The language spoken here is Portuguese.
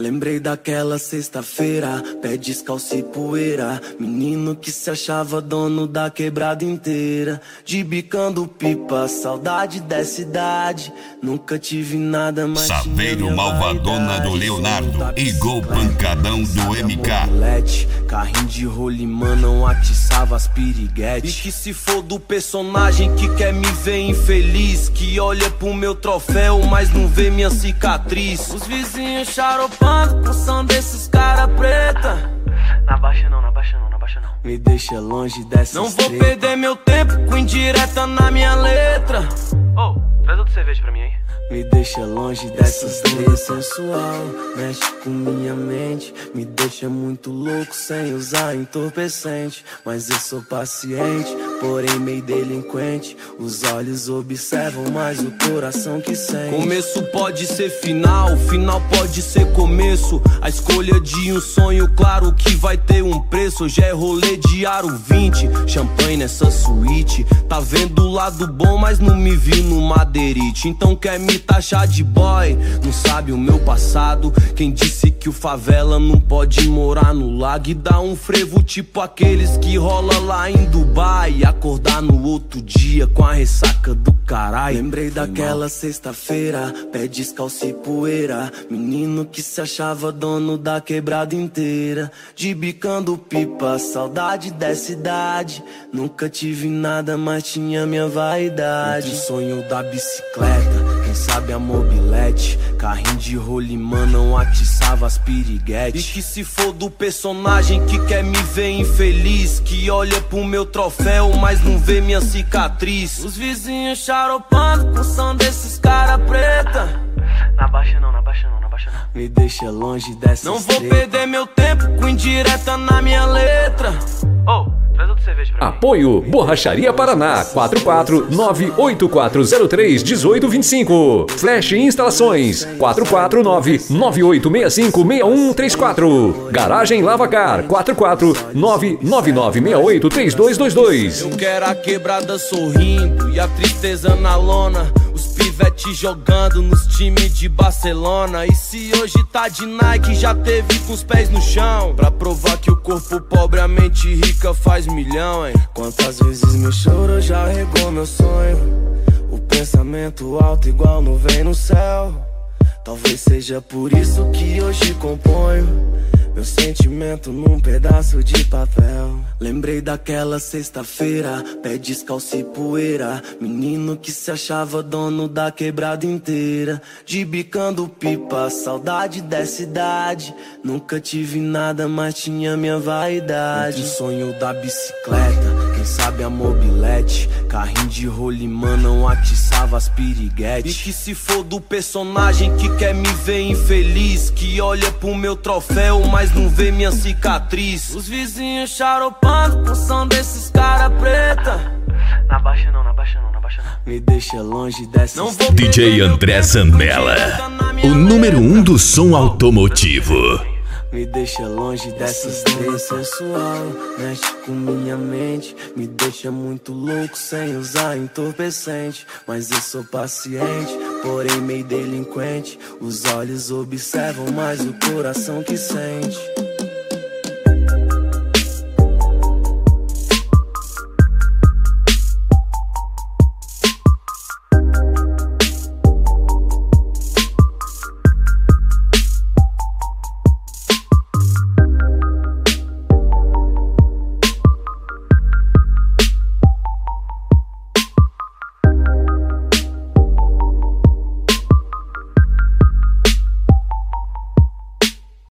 Lembrei daquela sexta-feira, pé descalço e poeira. Menino que se achava dono da quebrada inteira. De bicando pipa, saudade dessa idade. Nunca tive nada mais. Saveiro Malvadona do Leonardo e Gol Pancadão do MK. Carrinho de rolimã não atiçava as piriguetes. E que se for do personagem que quer me ver infeliz, que olha pro meu troféu, mas não vê minha cicatriz. Os vizinhos charopando pro som desses cara preta. Na baixa não, na baixa não, na baixa não. Me deixa longe dessa. Não vou perder meu tempo com indireta na minha letra. Ô, traz outra cerveja pra mim aí. Me deixa longe dessas três sensual. Mexe com minha mente, me deixa muito louco sem usar entorpecente. Mas eu sou paciente, porém meio delinquente. Os olhos observam, mas o coração que sente. Começo pode ser final, final pode ser começo. A escolha de um sonho, claro que vai ter um preço. Hoje é rolê de aro 20, champanhe nessa suíte. Tá vendo o lado bom, mas não me vi no madeirite. Então quer me taxar de boy, não sabe o meu passado. Quem disse que o favela não pode morar no lago e dar um frevo tipo aqueles que rola lá em Dubai e acordar no outro dia com a ressaca do caralho. Lembrei daquela sexta-feira, pé descalço e poeira. Menino que se achava dono da quebrada inteira. De bicando pipa, saudade dessa idade. Nunca tive nada, mas tinha minha vaidade. O sonho da bicicleta, quem sabe a mobilete. Carrinho de rolimã não atiçava as piriguetes. E que se for do personagem que quer me ver infeliz, que olha pro meu troféu, mas não vê minha cicatriz. Os vizinhos charopando com som desses cara preta. Na baixa não, na baixa não, na baixa não. Me deixa longe dessa. Não vou perder meu tempo com indireta na minha letra. Ô, traz outra cerveja pra mim. Apoio Borracharia Paraná 44984031825. Flash Instalações 44998656134. Garagem Lavacar 44999683222. Eu quero a quebrada sorrindo e a tristeza na lona. Os pivete jogando nos times de Barcelona. E se hoje tá de Nike, já teve com os pés no chão. Pra provar que o corpo pobre, a mente rica faz milhão, hein? Quantas vezes meu choro já regou meu sonho. O pensamento alto igual nuvem no céu. Talvez seja por isso que hoje componho meu sentimento num pedaço de papel. Lembrei daquela sexta-feira, pé descalço e poeira. Menino que se achava dono da quebrada inteira. De bicando pipa, saudade dessa idade. Nunca tive nada, mas tinha minha vaidade. O sonho da bicicleta, quem sabe a mobilete. Carrinho de rolimã não atiçava as piriguetes. E que se for do personagem que quer me ver infeliz, que olha pro meu troféu, mas não vê minha cicatriz. Os vizinhos charopando com som desses cara preta. Na baixa não, na baixa não, na baixa não. Me deixa longe dessa. DJ André Zanella, o número 1 do som automotivo. Me deixa longe dessas três sensual. Mexe com minha mente, me deixa muito louco sem usar entorpecente. Mas eu sou paciente, porém meio delinquente. Os olhos observam, mas o coração que sente.